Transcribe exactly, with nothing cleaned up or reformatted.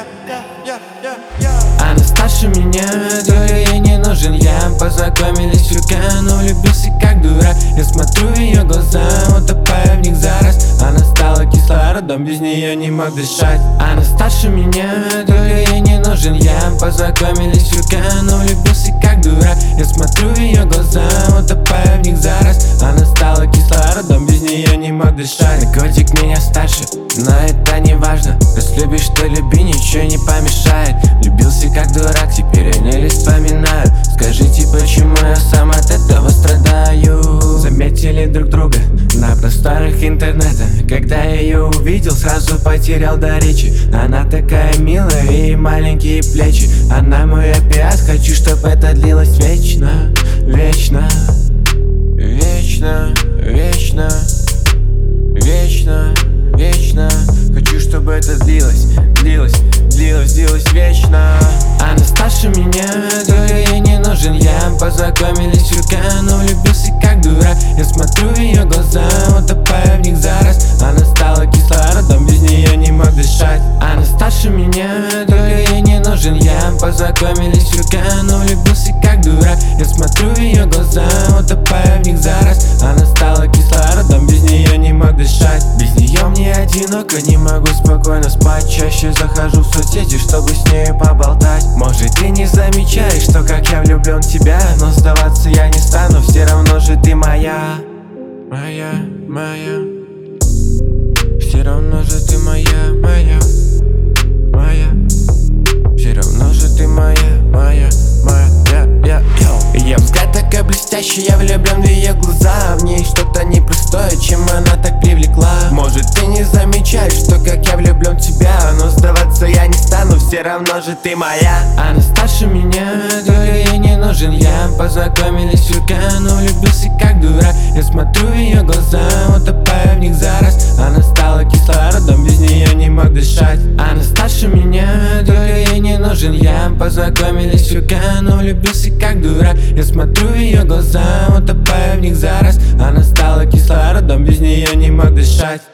Она старше меня, говорю, ей не нужен я. Познакомились в ю ка, но влюбился как дурак. Я смотрю в ее глаза, утопаю в них зараз. Она стала кислородом, без нее не мог дышать. Она старше меня, говорю, ей не нужен я. Познакомились в ю ка, но влюбился как дурак. Я смотрю в ее глаза, утопаю в них зараз. Она стала кислородом, без нее не мог дышать. На годик меня старше, но это не важно. Раз любишь, то люби, ничего не помешает. Влюбился как дурак, теперь я не лишь вспоминаю. Скажите, почему я сам от этого страдаю? Заметили друг друга на просторах интернета. Когда я ее увидел, сразу потерял до речи. Она такая милая и маленькие плечи. Она мой опиат, хочу, чтобы это длилось вечно. Вечно, вечно, вечно, вечно, вечно. Хочу, чтобы это длилось, длилось, длилось, длилось вечно. Она старше меня, говорю, ей не нужен я. Познакомились в ю ка, но влюбился как дурак. Я смотрю в ее глаза, утопаю в них зараз. Она стала кислородом, без нее не мог дышать. Она старше меня, говорю, ей не нужен я. Познакомились в ю ка, но влюбился как дурак. Я смотрю в ее глаза, утопаю в них зараз. Она стала кислородом, без нее не мог дышать. Без нее мне одиноко, не могу спокойно спать. Чаще захожу в соцсети, чтобы с нею поболтать. Может, ты не замечаешь, что как я влюблен в тебя. Но сдаваться я не стану, все равно же ты моя. Моя, моя. Все равно же ты моя, моя, моя. Все равно же ты моя, моя, моя, я, я, я. Ее взгляд такой блестящий, я влюблен в ее глаза. В ней что-то непростое, чем она так привлекла. Может, ты не замечаешь, что как я влюблен в тебя. Но сдаваться я не стану, все равно же ты моя. Она старше меня, говорю, ей не нужен я. Познакомились в ю ка, но влюбился как дурак. Я смотрю в ее глаза, утопаю в них зараз. Она стала кислородом, без нее не мог дышать. Она старше меня, говорю, ей не нужен я. Познакомились в ю ка, но влюбился как дурак. Я смотрю в ее глаза, утопаю в них зараз. Она стала кислородом, без нее не мог дышать.